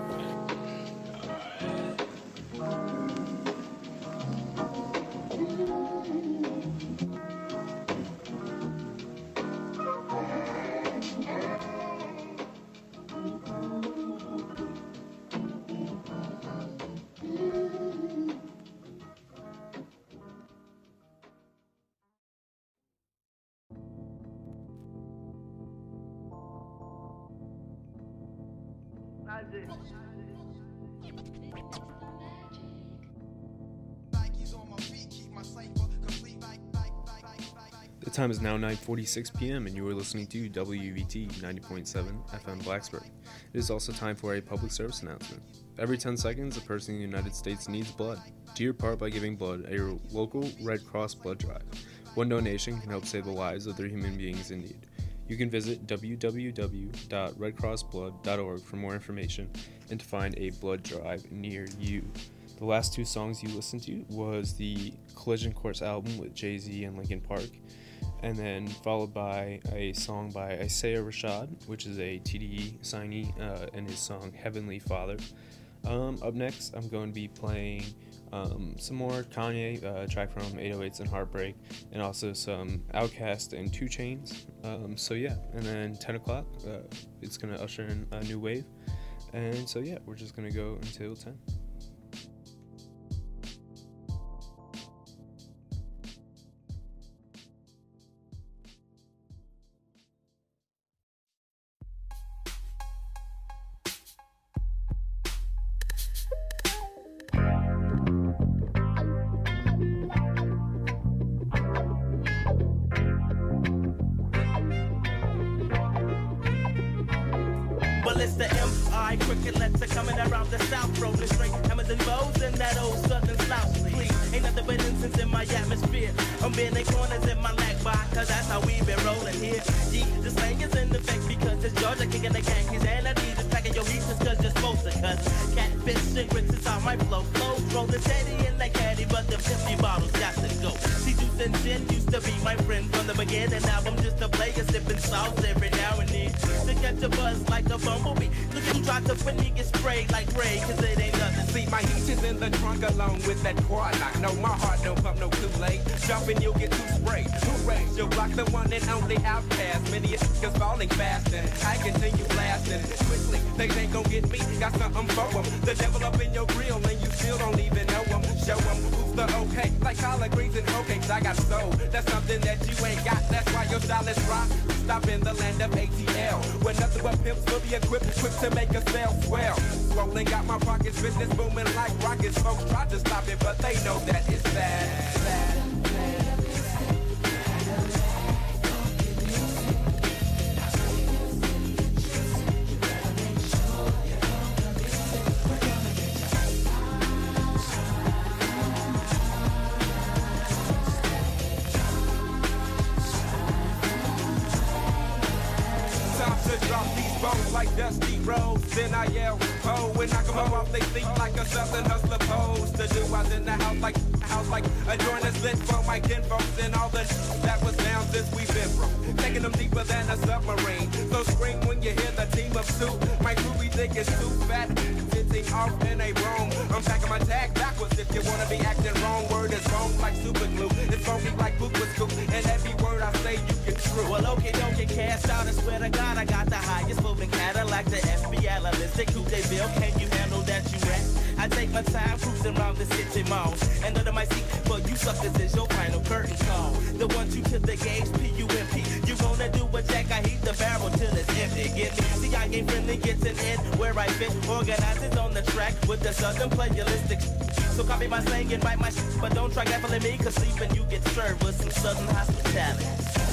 The time is now nine forty-six p.m. and you are listening to W U V T ninety point seven F M Blacksburg. It is also time for a public service announcement. Every ten seconds, a person in the United States needs blood. Do your part by giving blood at your local Red Cross blood drive. One donation can help save the lives of other human beings in need. You can visit w w w dot red cross blood dot org for more information and to find a blood drive near you. The last two songs you listened to was the Collision Course album with Jay-Z and Linkin Park, and then followed by a song by Isaiah Rashad, which is a T D E signee, uh, and his song Heavenly Father. Um, up next, I'm going to be playing um, some more Kanye, uh, track from eight oh eights and Heartbreak, and also some Outkast and two Chainz. Um, so yeah, and then ten o'clock, uh, it's going to usher in a new wave. And so yeah, we're just going to go until ten.
Well, it's the M I cricket letter coming around the south, rolling straight hammers and bows in that old southern slouch, please. Ain't nothing but incense in my atmosphere. I'm bending corners in my lag bar, cause that's how we been rolling here. Yeah, the slang is in effect because it's Georgia kicking the Yankees, and I need to pack your reasons cause you're supposed to cuss. Catfish and grits is how my flow flows, rolling steady in that caddy, but the fifty bottles got to go. See, juice and gin used to be my friend from the beginning. Now I'm just a player sipping sauce every now and then to catch a buzz like a bumblebee. Look at you try to when you get sprayed like Ray, cause it ain't nothing.
See, my heat is in the trunk along with that quad lock. No, my heart don't pump no Kool-Aid. Jumping, you'll get too sprayed. Hooray, you'll block the one and only Outkast. Many niggas falling fast and I continue blasting quickly. They ain't gon' get me, got something for them. The devil up in your grill and you still don't even know them. Show them who's the okay, like collard greens and hoe cakes. I got soul, that's something that you ain't got. That's why your style is rock. Stop in the land of A T L, where nothing but pimps fully equipped, quick to make a sale swell. Rolling got my pockets, business booming like rockets. Folks try to stop it, but they know that it's bad. bad. Like Dusty Rhodes, then I yell, oh, and knock them off they feet like a Southern hustler pose. The do I was in the house like, house like a joint is lit for my kinfolks and all the that was down since we've been from. Taking them deeper than a submarine. So scream when you hear the team of two. My crew we think is too fat. acting off in a wrong. I'm packing my tag backwards if you wanna be acting wrong. Word is wrong like super glue. It's funky like book was cool. And every word I say you can true.
Well, okay, don't get cast out. I swear to God, I got the highest moving Cadillac, the F B I, Listic Coupe de Ville. Can you handle that, you rat? I take my time cruising around the city malls. And under my seat for you suckers is your final curtain call. The one two to the gauge, P U M P. You gonna do a jack, I heat the barrel till it's empty. Get me, see I ain't friendly, gets an in where I fit. Organizers on the track with the southern playalistic. So copy my slang and write my shit, but don't try gaffling me, cause sleeping you get served with some southern hospitality.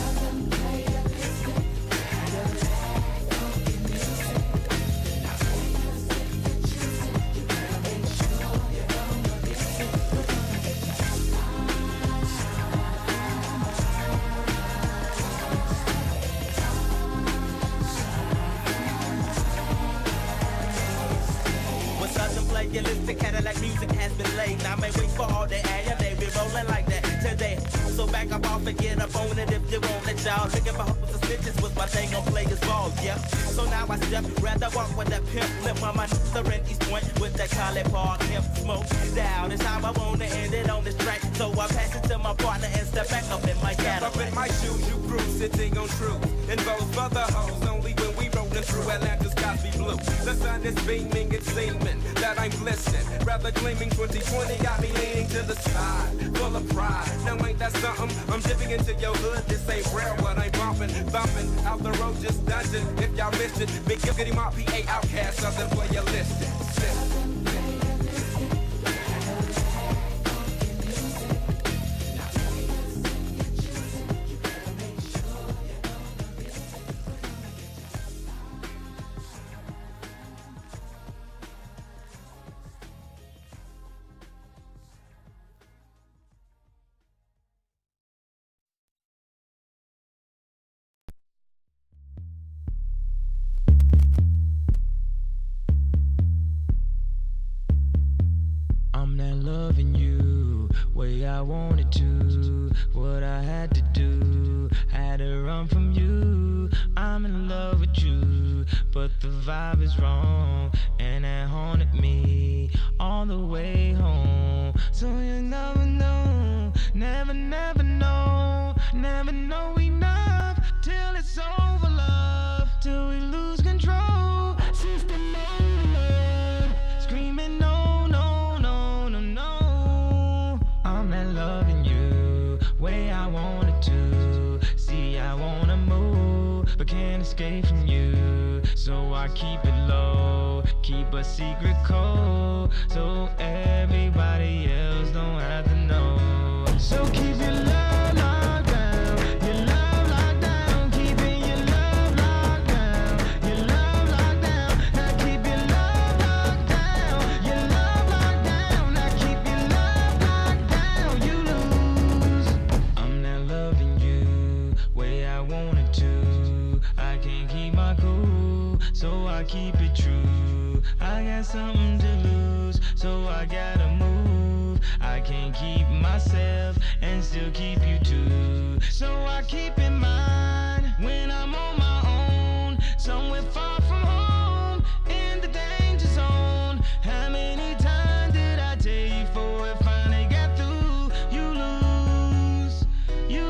Realistic Cadillac music has been laid. Now I may wait for all the air, they be rolling like that today. So back up off and get up on it if you want it, y'all. Looking for hope with suspicious with my thing on players ball, yeah. So now I step, rather walk with that pimp lip on my n***er in East Point with that Collie Park hemp smoke down. It's how I wanna end it on this track. So I pass it to my partner and step back up in my Cadillac.
Up in my shoes, you cruise, sitting on truth. And both for the hoes, only when we rolling through Atlanta's Cosby Blue. The sun is beaming, it's seeming that I'm glistening. Rather gleaming, twenty twenty got me leaning to the side, full of pride. Now ain't that something? I'm dipping into your hood, this ain't rare what I'm bumping. Bumping out the road, just dodging. If y'all missed it, big getting my P A outcast, something for your listing.
I'm not loving you way I wanted to. What I had to do, had to run from you. I'm in love with you, but the vibe is wrong, and it haunted me all the way home. So you never know, never, never know, never know enough till it's over, love, till we lose control. System overload, screaming no. Loving you way I wanted to. See, I wanna move, but can't escape from you. So I keep it low, keep a secret code, so everybody else don't have to know. So keep your love locked down, your love locked down, keeping your love locked down, your love locked down. Now keep your love locked down, your love locked down. Now keep your love locked down. You lose. I'm not loving you way I wanted to. I can't keep my cool, so I keep it true. I got something to lose, so I gotta move. I can't keep myself and still keep you too. So I keep in mind when I'm on my own, somewhere far from home, in the danger zone. How many times did I tell you before it finally got through? You lose, you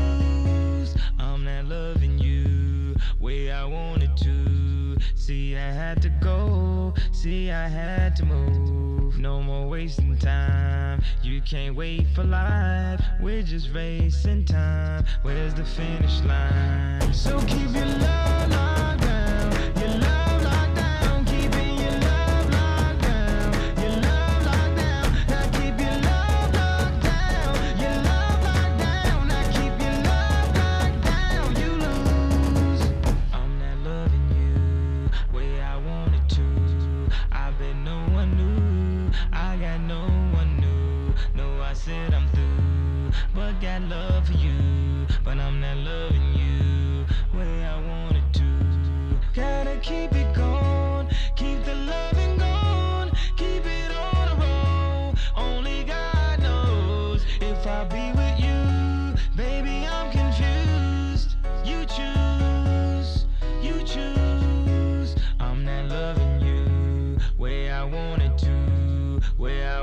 lose. I'm not loving you way I wanted to. See, I had to go, see, I had to move. No more wasting time, you can't wait for life. We're just racing time, where's the finish line? So keep your love locked down, your love locked down, keeping your love locked down, your love locked down. Now keep your love locked down, your love locked down. Now keep your love locked down. You lose. I'm not loving you way I wanted to. I bet no one knew, I got no one new. No, I said I'm through, but got love for you, but I'm not loving you way I wanted to. Gotta keep it going, keep the loving going, keep it on a roll. Only God knows if I'll be with you. Baby, I'm confused. You choose, you choose. I'm not loving you way I want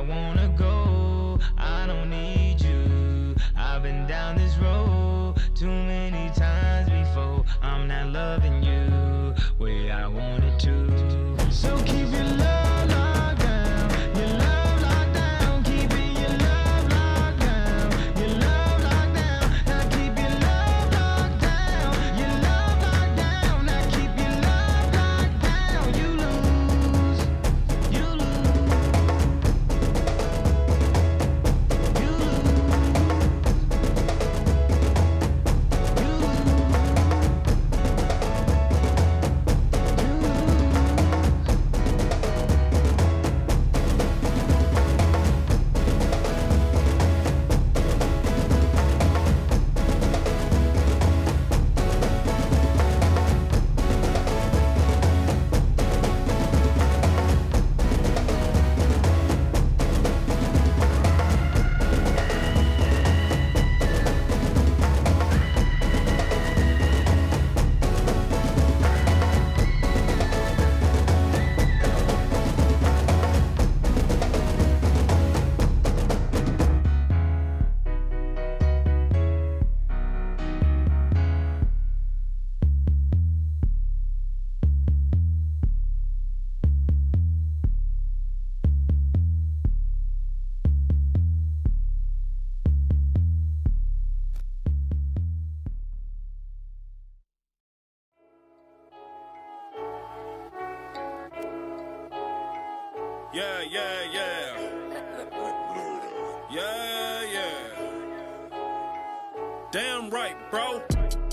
wanna go. I don't need you. I've been down this road too many times before. I'm not loving you way I wanted to. So keep your love locked down, your love locked down, keeping your love locked down, your love locked down. Now keep your love locked down, your love locked down. Now keep your love locked down. You lose, you lose, you
Yeah, yeah, yeah. Yeah, yeah. Damn right, bro.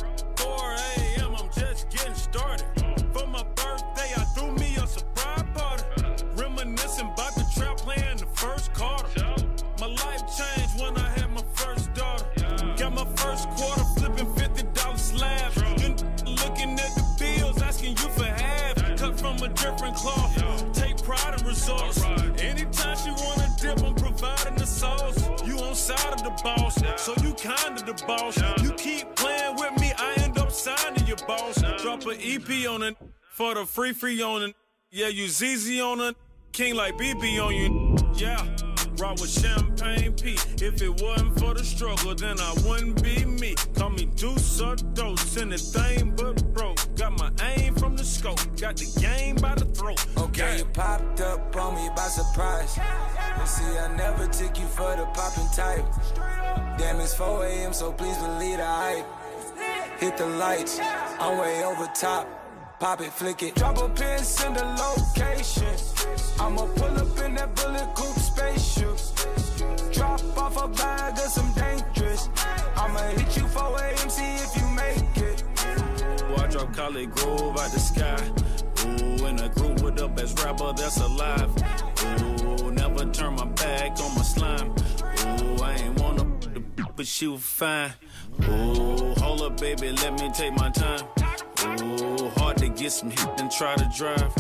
four a.m. I'm just getting started. For my birthday, I threw me a surprise party. Reminiscing about the trap playing the first quarter. My life changed when I had my first daughter. Got my first quarter flipping fifty dollar slabs. You looking at the bills, asking you for half. Cut from a different cloth. Take pride in results. Anytime she wanna dip, I'm providing the sauce. You on side of the boss, so you kinda the boss. You keep playing with me, I end up signing your boss. Drop an E P on it for the free free on it. Yeah, you Z Z on it, king like B B on you. Yeah, rock with Champagne P. If it wasn't for the struggle, then I wouldn't be me. Call me Deuce or Dose, anything but broke. Got my aim from the scope, got the game by the throat.
Okay, you popped up on me by surprise. You see, I never took you for the poppin' type. Damn, it's four a.m., so please believe the hype. Hit the lights, I'm way over top. Pop it, flick it, drop a pin, send a location. I'ma pull up in that bullet coupe spaceship. Drop off a bag of some dangerous. I'ma hit you four a.m., see if you make it.
I drop College Grove out the sky. Ooh, in a group with the best rapper that's alive. Ooh, never turn my back on my slime. Ooh, I ain't wanna the but she was fine. Ooh, hold up, baby, let me take my time. Ooh, hard to get some hit and try to drive.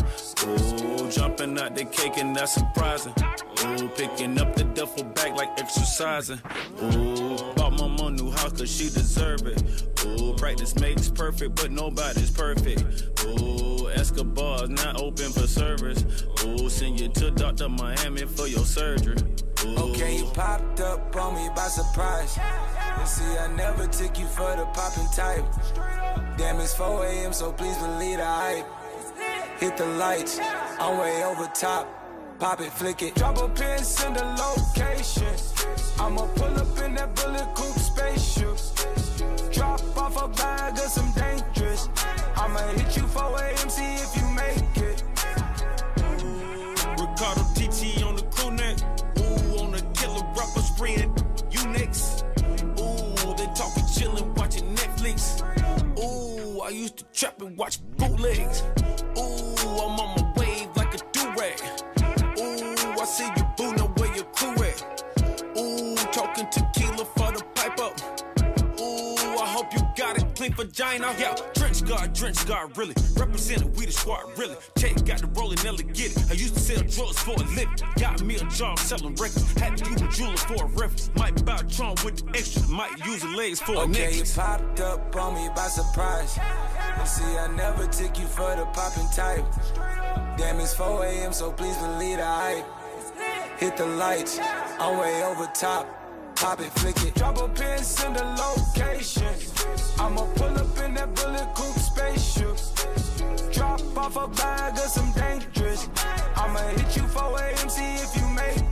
Ooh, jumping out the cake and that's surprising. Ooh, picking up the duffel bag like exercising. Ooh, bought my mom new house cause she deserve it. Ooh, practice makes perfect, but nobody's perfect. Ooh, Escobar's not open for service. Ooh, send you to Doctor Miami for your surgery. Ooh.
Okay, you popped up on me by surprise. You see, I never took you for the poppin' type. Damn, it's four a.m., so please believe the hype. Hit the lights, I'm way over top. Pop it, flick it, drop a pin, send a location. I'ma pull up in that bullet coupe spaceship. Drop off a bag of some dangerous. I'ma hit you four a.m., see if you make it.
Ricardo T T on the crew neck. Ooh, on the killer rapper spraying you next. Ooh, they talking chillin', watching Netflix. Ooh, I used to trap and watch bootlegs. Ooh, I'm on my wave like a do-rag. Ooh, I see you boo, know where your crew at. Ooh, talking tequila for the pipe up. Ooh, I hope you got it clean vagina. Yeah, Drench guard, Drench guard, really. Representing we the squad, really. Check got the rolling, Nelly get it. I used to sell drugs for a living. Got me a job selling records. Had to use a jeweler for a reference. Might buy a trunk with the extra. Might use the legs for a
okay,
necklace.
Okay, you popped up on me by surprise. You see, I never took you for the poppin' type. Damn, it's four a.m., so please believe the hype.
Hit the lights, I'm way over top. Pop it, flick it. Drop a pin, send a location. I'ma pull up in that bullet coupe spaceship. Drop off a bag of some dangerous. I'ma hit you four A M, see if you make